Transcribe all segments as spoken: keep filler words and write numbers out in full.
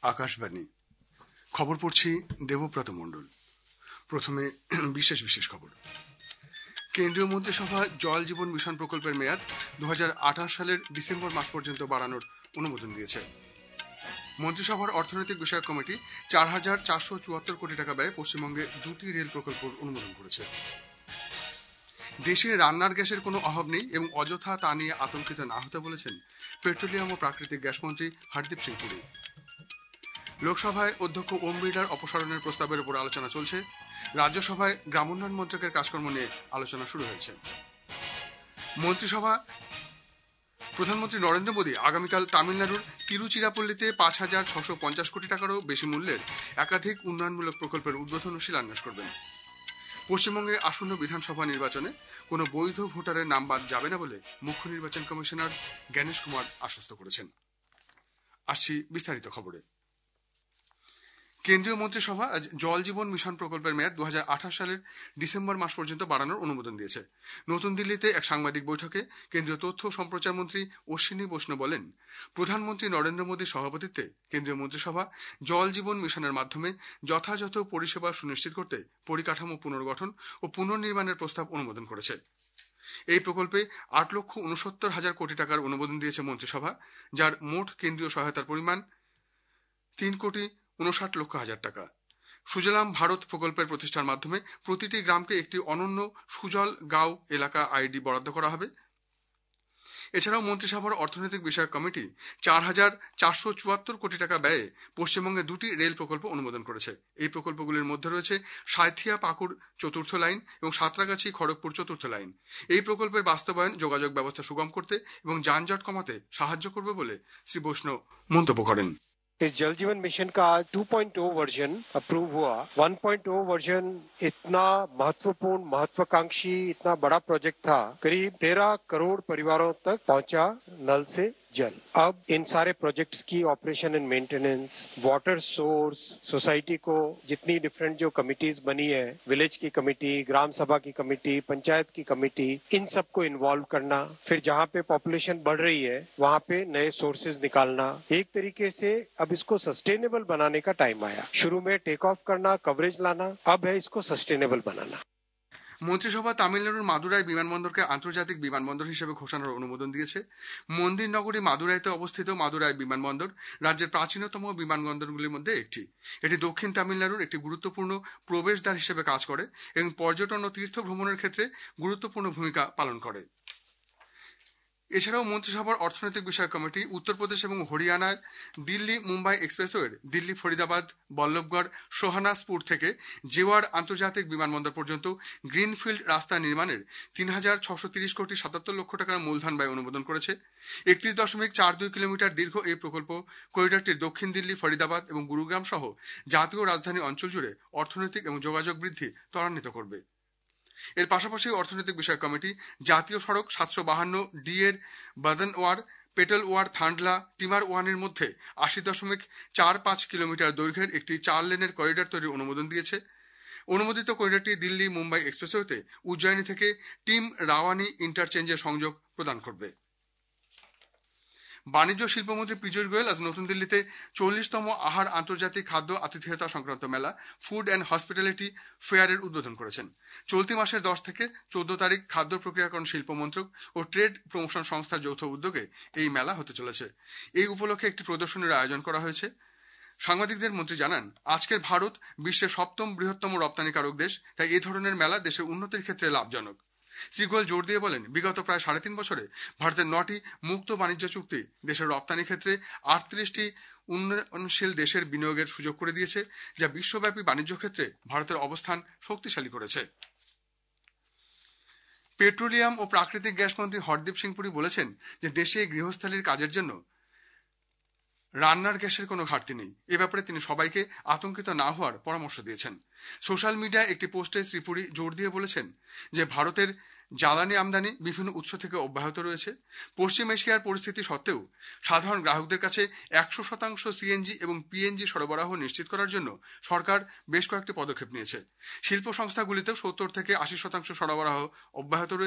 আকাশবাণী খবর পড়ছি দেবব্রত মণ্ডল। প্রথমে বিশেষ বিশেষ খবর। কেন্দ্রীয় মন্ত্রিসভা জল জীবন মিশন প্রকল্পের মেয়াদ দু হাজার আঠাশ সালের ডিসেম্বর মাস পর্যন্ত বাড়ানোর অনুমোদন দিয়েছে। মন্ত্রিসভার অর্থনৈতিক বিষয়ক কমিটি চার হাজার চারশো চুয়াত্তর কোটি টাকা ব্যয়ে পশ্চিমবঙ্গে দুটি রেল প্রকল্প অনুমোদন করেছে। দেশে রান্নার গ্যাসের কোনো অভাব নেই এবং অযথা তা নিয়ে আতঙ্কিত না হতে বলেছেন পেট্রোলিয়াম ও প্রাকৃতিক গ্যাস মন্ত্রী হরদীপ সিং পুরী। লোকসভায় অধ্যক্ষ ওম বিড়লার অপসারণের প্রস্তাবের উপর আলোচনা চলছে। রাজ্যসভায় গ্রামোন্নয়ন মন্ত্রকের কাজকর্ম নিয়ে আলোচনা শুরু হয়েছে। মন্ত্রিসভা প্রধানমন্ত্রী নরেন্দ্র মোদী আগামীকাল তামিলনাড়ুর তিরুচিরাপল্লীতে পাঁচ হাজার ছশো পঞ্চাশ কোটি টাকারও বেশি মূল্যের একাধিক উন্নয়নমূলক প্রকল্পের উদ্বোধন ও শিলান্যাস করবেন। পশ্চিমবঙ্গে আসন্ন বিধানসভা নির্বাচনে কোনো বৈধ ভোটারের নাম বাদ যাবে না বলে মুখ্য নির্বাচন কমিশনার জ্ঞানেশ কুমার আশ্বস্ত করেছেন। আসছি বিস্তারিত খবরে। কেন্দ্রীয় মন্ত্রিসভা আজ জল জীবন মিশন প্রকল্পের মেয়াদ দু হাজার আঠাশ সালের ডিসেম্বর মাস পর্যন্ত বাড়ানোর অনুমোদন দিয়েছে। নতুন দিল্লিতে এক সাংবাদিক বৈঠকে কেন্দ্রীয় তথ্য ও সম্প্রচার মন্ত্রী অশ্বিনী বৈষ্ণব বলেন, প্রধানমন্ত্রী নরেন্দ্র মোদীর সভাপতিত্বে কেন্দ্রীয় মন্ত্রিসভা জল জীবন মিশনের মাধ্যমে যথাযথ পরিষেবা সুনিশ্চিত করতে পরিকাঠামো পুনর্গঠন ও পুনর্নির্মাণের প্রস্তাব অনুমোদন করেছে। এই প্রকল্পে আট লক্ষ উনসত্তর হাজার কোটি টাকার অনুমোদন দিয়েছে মন্ত্রিসভা, যার মোট কেন্দ্রীয় সহায়তার পরিমাণ তিন কোটি উনষাট লক্ষ হাজার টাকা। সুজলাম ভারত প্রকল্পের প্রতিষ্ঠার মাধ্যমে প্রতিটি গ্রামকে একটি অনন্য সুজল গাঁও এলাকা আইডি বরাদ্দ করা হবে। এছাড়াও মন্ত্রিসভার অর্থনৈতিক বিষয়ক কমিটি চার হাজার চারশো চুয়াত্তর কোটি টাকা ব্যয়ে পশ্চিমবঙ্গে দুটি রেল প্রকল্প অনুমোদন করেছে। এই প্রকল্পগুলির মধ্যে রয়েছে সাঁইথিয়া পাকুড় চতুর্থ লাইন এবং সাঁতরাগাছি খড়গপুর চতুর্থ লাইন। এই প্রকল্পের বাস্তবায়ন যোগাযোগ ব্যবস্থা সুগম করতে এবং যানজট কমাতে সাহায্য করবে বলে শ্রী বৈষ্ণব মন্তব্য করেন। इस जल जीवन मिशन का two point O version approve हुआ। वन पॉइंट ओ वर्जन इतना महत्वपूर्ण, महत्वाकांक्षी, इतना बड़ा प्रोजेक्ट था, करीब तेरह करोड़ परिवारों तक पहुंचा नल से जल। अब इन सारे प्रोजेक्ट्स की operation and maintenance, water source, society को जितनी डिफरेंट जो कमिटीज बनी है, विलेज की कमिटी, ग्राम सभा की कमिटी, पंचायत की कमिटी, इन सबको इन्वॉल्व करना, फिर जहाँ पे पॉपुलेशन बढ़ रही है वहाँ पे नए सोर्सेज निकालना, एक तरीके से अब इसको सस्टेनेबल बनाने का टाइम आया। शुरू में टेक ऑफ करना, कवरेज लाना, अब है इसको सस्टेनेबल बनाना। মন্ত্রিসভা তামিলনাড়ুর মাদুরাই বিমানবন্দরকে আন্তর্জাতিক বিমানবন্দর হিসেবে ঘোষণার অনুমোদন দিয়েছে। মন্দির নগরী মাদুরাইতে অবস্থিত মাদুরাই বিমানবন্দর রাজ্যের প্রাচীনতম বিমানবন্দরগুলির মধ্যে একটি। এটি দক্ষিণ তামিলনাড়ুর একটি গুরুত্বপূর্ণ প্রবেশদ্বার হিসেবে কাজ করে এবং পর্যটন ও তীর্থ ভ্রমণের ক্ষেত্রে গুরুত্বপূর্ণ ভূমিকা পালন করে। এছাড়াও মন্ত্রিসভার অর্থনৈতিক বিষয়ক কমিটি উত্তরপ্রদেশ এবং হরিয়ানার দিল্লি মুম্বাই এক্সপ্রেসওয়ের দিল্লি ফরিদাবাদ বল্লভগড় সোহানাসপুর থেকে জেওয়ার আন্তর্জাতিক বিমানবন্দর পর্যন্ত গ্রিনফিল্ড রাস্তা নির্মাণের তিন হাজার ছশো তিরিশ কোটি সাতাত্তর লক্ষ টাকার মূলধন ব্যয় অনুমোদন করেছে। একত্রিশ দশমিক চার দুই কিলোমিটার দীর্ঘ এই প্রকল্প করিডরটির দক্ষিণ দিল্লি, ফরিদাবাদ এবং গুরুগ্রাম সহ জাতীয় রাজধানী অঞ্চল জুড়ে অর্থনৈতিক এবং যোগাযোগ বৃদ্ধি ত্বরান্বিত করবে। এর পাশাপাশি অর্থনৈতিক বিষয়ক কমিটি জাতীয় সড়ক সাতশো বাহান্ন ডি এর বাদনওয়ার পেটলওয়ার থান্ডলা টিমার ওয়ানের মধ্যে আশি দশমিক চার পাঁচ কিলোমিটার দৈর্ঘ্যের একটি চার লেনের করিডর তৈরির অনুমোদন দিয়েছে। অনুমোদিত করিডরটি দিল্লি মুম্বাই এক্সপ্রেসওয়েতে উজ্জয়িনী থেকে টিম রাওয়ানি ইন্টারচেঞ্জের সংযোগ প্রদান করবে। বাণিজ্য শিল্পমন্ত্রী পীযূষ গোয়েল আজ নতুন দিল্লিতে চল্লিশতম আহার আন্তর্জাতিক খাদ্য আতিথেয়তা সংক্রান্ত মেলা ফুড অ্যান্ড হসপিটালিটি ফেয়ারের উদ্বোধন করেছেন। চলতি মাসের দশ থেকে চোদ্দ তারিখ খাদ্য প্রক্রিয়াকরণ শিল্প মন্ত্রক ও ট্রেড প্রমোশন সংস্থার যৌথ উদ্যোগে এই মেলা হতে চলেছে। এই উপলক্ষে একটি প্রদর্শনীর আয়োজন করা হয়েছে। সাংবাদিকদের মন্ত্রী জানান, আজকের ভারত বিশ্বের সপ্তম বৃহত্তম রপ্তানিকারক দেশ, তাই এই ধরনের মেলা দেশের উন্নতির ক্ষেত্রে লাভজনক। শ্রী গোয়েল জোর দিয়ে বলেন, বিগত প্রায় সাড়ে তিন বছরে ভারতের নটি মুক্ত বাণিজ্য চুক্তি দেশের রপ্তানি ক্ষেত্রে আটত্রিশটি উন্নয়নশীল দেশের বিনিয়োগের সুযোগ করে দিয়েছে, যা বিশ্বব্যাপী বাণিজ্য ক্ষেত্রে ভারতের অবস্থান শক্তিশালী করেছে। পেট্রোলিয়াম ও প্রাকৃতিক গ্যাস মন্ত্রী হরদীপ সিং পুরী বলেছেন যে দেশে গৃহস্থালির কাজের জন্য রান্নার গ্যাসের কোনো ঘাটতি নেই। এ ব্যাপারে তিনি সবাইকে আতঙ্কিত না হওয়ার পরামর্শ দিয়েছেন। সোশ্যাল মিডিয়ায় একটি পোস্টে শ্রী পুরী জোর দিয়ে বলেছেন যে ভারতের জ্বালানি আমদানি বিভিন্ন উৎস থেকে অব্যাহত রয়েছে। পশ্চিম এশিয়ার পরিস্থিতি সত্ত্বেও সাধারণ গ্রাহকদের কাছে একশো শতাংশ সিএনজি এবং পিএনজি সরবরাহ নিশ্চিত করার জন্য সরকার বেশ কয়েকটি পদক্ষেপ নিয়েছে। শিল্প সংস্থাগুলিতেও সত্তর থেকে আশি শতাংশ সরবরাহ অব্যাহত রয়েছে।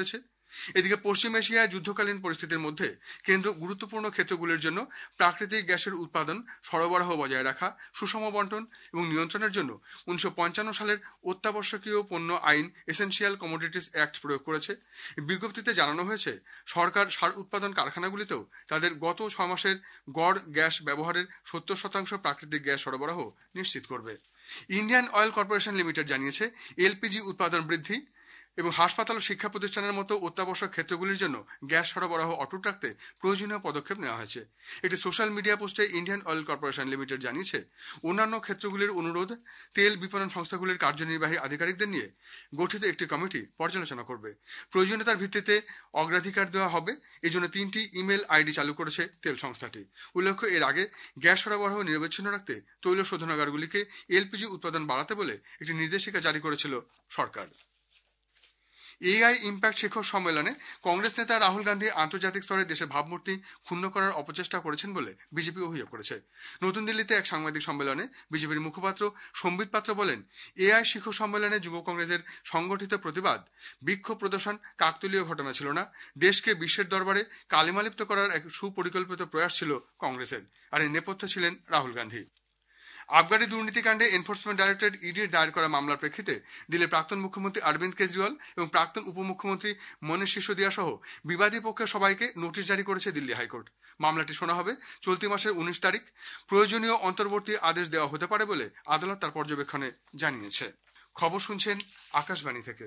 এদিকে পশ্চিম এশিয়ায় যুদ্ধকালীন পরিস্থিতির মধ্যে কেন্দ্র গুরুত্বপূর্ণ ক্ষেত্রগুলির জন্য প্রাকৃতিক গ্যাসের উৎপাদন, সরবরাহ বজায় রাখা, সুষম বন্টন এবং নিয়ন্ত্রণের জন্য উনিশশো পঞ্চান্ন সালের অত্যাবশ্যকীয় পণ্য আইন এসেনশিয়াল কমোডিটিস অ্যাক্ট প্রয়োগ করেছে। বিজ্ঞপ্তিতে জানানো হয়েছে, সরকার সার উৎপাদন কারখানাগুলিতেও তাদের গত ছ মাসের গড় গ্যাস ব্যবহারের সত্তর শতাংশ প্রাকৃতিক গ্যাস সরবরাহ নিশ্চিত করবে। ইন্ডিয়ান অয়েল কর্পোরেশন লিমিটেড জানিয়েছে, এলপিজি উৎপাদন বৃদ্ধি এবং হাসপাতাল ও শিক্ষা প্রতিষ্ঠানের মতো অত্যাবশ্যক ক্ষেত্রগুলির জন্য গ্যাস সরবরাহ অটুট রাখতে প্রয়োজনীয় পদক্ষেপ নেওয়া হয়েছে। একটি সোশ্যাল মিডিয়া পোস্টে ইন্ডিয়ান অয়েল কর্পোরেশন লিমিটেড জানিয়েছে, অন্যান্য ক্ষেত্রগুলির অনুরোধ তেল বিপণন সংস্থাগুলির কার্যনির্বাহী আধিকারিকদের নিয়ে গঠিত একটি কমিটি পর্যালোচনা করবে। প্রয়োজনীয়তার ভিত্তিতে অগ্রাধিকার দেওয়া হবে। এজন্য তিনটি ইমেল আইডি চালু করেছে তেল সংস্থাটি। উল্লেখ্য, এর আগে গ্যাস সরবরাহ নিরবচ্ছিন্ন রাখতে তৈল শোধনাগারগুলিকে এলপিজি উৎপাদন বাড়াতে বলে একটি নির্দেশিকা জারি করেছিল সরকার। এআই ইম্প্যাক্ট শিখর সম্মেলনে কংগ্রেস নেতা রাহুল গান্ধী আন্তর্জাতিক স্তরে দেশের ভাবমূর্তি ক্ষুণ্ণ করার অপচেষ্টা করেছেন বলে বিজেপি অভিযোগ করেছে। নতুন দিল্লিতে এক সাংবাদিক সম্মেলনে বিজেপির মুখপাত্র সম্বিত পাত্র বলেন, এআই শিখর সম্মেলনে যুব কংগ্রেসের সংগঠিত প্রতিবাদ, বিক্ষোভ প্রদর্শন কাকতালীয় ঘটনা ছিল না। দেশকে বিশ্বের দরবারে কালিমালিপ্ত করার এক সুপরিকল্পিত প্রয়াস ছিল কংগ্রেসের, আর এর নেপথ্যে ছিলেন রাহুল গান্ধী। আবগারি দুর্নীতিকাণ্ডে এনফোর্সমেন্ট ডাইরেক্টরেট ইডির দায়ের করা মামলার প্রেক্ষিতে দিল্লির প্রাক্তন মুখ্যমন্ত্রী অরবিন্দ কেজরিওয়াল এবং প্রাক্তন উপমুখ্যমন্ত্রী মনীষ সিসোদিয়া সহ বিবাদী পক্ষের সবাইকে নোটিশ জারি করেছে দিল্লি হাইকোর্ট। মামলাটি শোনা হবে চলতি মাসের উনিশ তারিখ। প্রয়োজনীয় অন্তর্বর্তী আদেশ দেওয়া হতে পারে বলে আদালত তার পর্যবেক্ষণে জানিয়েছে। খবর শুনছেন আকাশবাণী থেকে।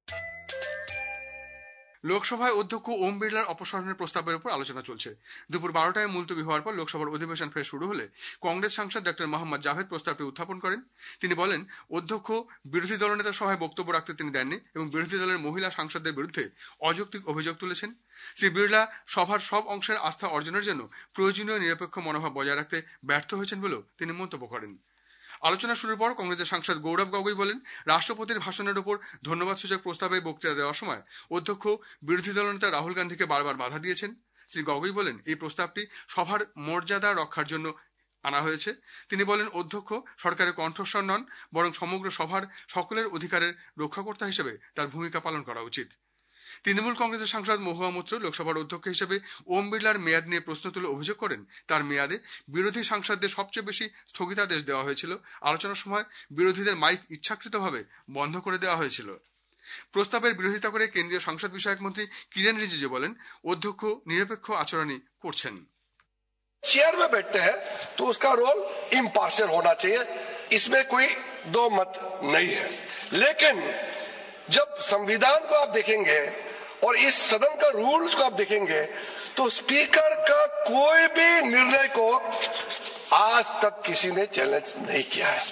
লোকসভায় অধ্যক্ষ ওম বিড়লার অপসারণের প্রস্তাবের উপর আলোচনা চলছে। দুপুর বারোটায় মুলতবি হওয়ার পর লোকসভার অধিবেশন ফের শুরু হলে কংগ্রেস সাংসদ ডক্টর মোহাম্মদ জাভেদ প্রস্তাবটি উত্থাপন করেন। তিনি বলেন, অধ্যক্ষ বিরোধী দলনেতার সভায় বক্তব্য রাখতে তিনি দেননি এবং বিরোধী দলের মহিলা সাংসদদের বিরুদ্ধে অযৌক্তিক অভিযোগ তুলেছেন। শ্রী বিড়লা সভার সব অংশের আস্থা অর্জনের জন্য প্রয়োজনীয় নিরপেক্ষ মনোভাব বজায় রাখতে ব্যর্থ হয়েছেন বলেও তিনি মন্তব্য করেন। আলোচনা শুরুর পর কংগ্রেসের সাংসদ গৌরব গগৈ বলেন, রাষ্ট্রপতির ভাষণের উপর ধন্যবাদসূচক প্রস্তাবে বক্তৃতা দেওয়ার সময় অধ্যক্ষ বিরোধী দলনেতা রাহুল গান্ধীকে বারবার বাধা দিয়েছেন। শ্রী গগৈ বলেন, এই প্রস্তাবটি সভার মর্যাদা রক্ষার জন্য আনা হয়েছে। তিনি বলেন, অধ্যক্ষ সরকারের কণ্ঠস্বর নন, বরং সমগ্র সভার সকলের অধিকারের রক্ষাকর্তা হিসেবে তার ভূমিকা পালন করা উচিত। তৃণমূল কংগ্রেসের সাংসদ মহুয়া মৈত্র লোকসভার অধ্যক্ষ হিসেবে ওম বিড়লার মেয়াদ নিয়ে প্রশ্ন তুলে অভিযোগ করেন, তার মেয়াদে বিরোধী সাংসদদের সবচেয়ে বেশি স্থগিতাদেশ দেওয়া হয়েছিল। আলোচনার সময় বিরোধীদের মাইক ইচ্ছাকৃতভাবে বন্ধ করে দেওয়া হয়েছিল। প্রস্তাবের বিরোধিতা করে কেন্দ্রীয় সংসদ বিষয়ক মন্ত্রী কিরেন রিজিজু বলেন, অধ্যক্ষ নিরপেক্ষ আচরণই করছেন। चेयर में बैठते हैं तो उसका रोल इम्पार्शियल होना चाहिए, इसमें कोई दो मत नहीं है। लेकिन जब संविधान को आप देखेंगे और इस सदन का रूल्स को आप देखेंगे तो स्पीकर का कोई भी निर्णय को आज तक किसी ने चैलेंज नहीं किया है।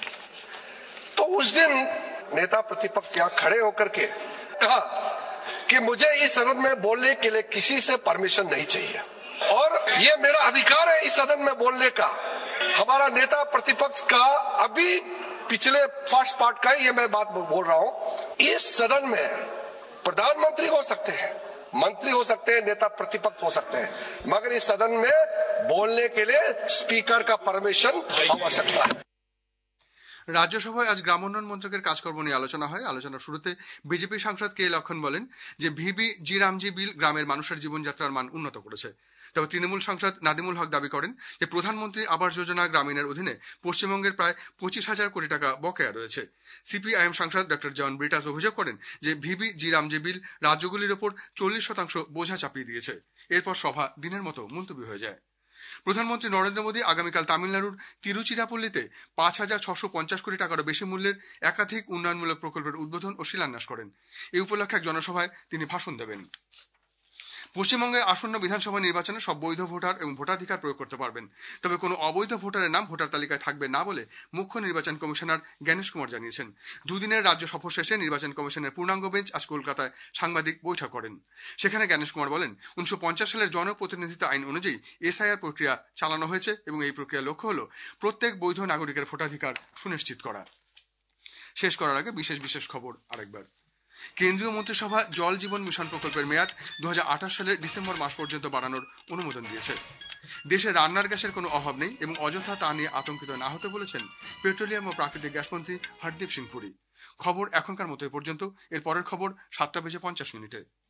तो उस दिन नेता प्रतिपक्ष यहां खड़े होकर के कहा कि मुझे इस सदन में बोलने के लिए किसी से परमिशन नहीं चाहिए और ये मेरा अधिकार है इस सदन में बोलने का। हमारा नेता प्रतिपक्ष का अभी पिछले फर्स्ट पार्ट का ये मैं बात बोल रहा हूं, इस सदन में प्रधानमंत्री हो सकते हैं, मंत्री हो सकते हैं, नेता प्रतिपक्ष हो सकते हैं, मगर इस सदन में बोलने के लिए स्पीकर का परमिशन आवश्यकता है। রাজ্যসভায় আজ গ্রামোন্নয়ন মন্ত্রকের কাজকর্ম নিয়ে আলোচনা হয়। আলোচনার শুরুতে বিজেপি সাংসদ কে লক্ষণ বলেন যে ভিবি জি রামজি বিল গ্রামের মানুষের জীবনযাত্রার মান উন্নত করেছে। তবে তৃণমূল সাংসদ নাদিমুল হক দাবি করেন যে প্রধানমন্ত্রী আবাস যোজনা গ্রামীণের অধীনে পশ্চিমবঙ্গের প্রায় পঁচিশ হাজার কোটি টাকা বকেয়া রয়েছে। সিপিআইএম সাংসদ ডক্টর জন ব্রিটাস অভিযোগ করেন যে ভিবি জি রামজি বিল রাজ্যগুলির ওপর চল্লিশ শতাংশ বোঝা চাপিয়ে দিয়েছে। এরপর সভা দিনের মতো মুলতবি হয়ে যায়। প্রধানমন্ত্রী নরেন্দ্র মোদী আগামীকাল তামিলনাড়ুর তিরুচিরাপল্লীতে পাঁচ হাজার ছশো পঞ্চাশ কোটি টাকারও বেশি মূল্যের একাধিক উন্নয়নমূলক প্রকল্পের উদ্বোধন ও শিলান্যাস করেন। এই উপলক্ষে এক জনসভায় তিনি ভাষণ দেবেন। পশ্চিমবঙ্গে আসন্ন বিধানসভা নির্বাচনে সব বৈধ ভোটার এবং ভোটাধিকার প্রয়োগ করতে পারবেন, তবে কোনো অবৈধ ভোটারের নাম ভোটার তালিকায় থাকবে না বলে মুখ্য নির্বাচন কমিশনার জ্ঞানেশ কুমার জানিয়েছেন। দুদিনের রাজ্য সফর শেষে নির্বাচন কমিশনের পূর্ণাঙ্গ বেঞ্চ আজ কলকাতায় সাংবাদিক বৈঠক করেন। সেখানে জ্ঞানেশ কুমার বলেন, উনিশশো পঞ্চাশ সালের জনপ্রতিনিধিত্ব আইন অনুযায়ী এসআইআর প্রক্রিয়া চালানো হয়েছে এবং এই প্রক্রিয়ার লক্ষ্য হল প্রত্যেক বৈধ নাগরিকের ভোটাধিকার সুনিশ্চিত করা। শেষ করার আগে বিশেষ বিশেষ খবর আরেকবার। কেন্দ্রীয় মন্ত্রিসভা জল জীবন মিশন প্রকল্পের মেয়াদ দু হাজার আঠাশ সালের ডিসেম্বর মাস পর্যন্ত বাড়ানোর অনুমোদন দিয়েছে। দেশে রান্নার গ্যাসের কোনো অভাব নেই এবং অযথা তা নিয়ে আতঙ্কিত না হতে বলেছেন পেট্রোলিয়াম ও প্রাকৃতিক গ্যাস মন্ত্রী হরদীপ সিং পুরী। খবর এখনকার মতো এ পর্যন্ত। এর পরের খবর সাতটা বেজে পঞ্চাশ মিনিটে।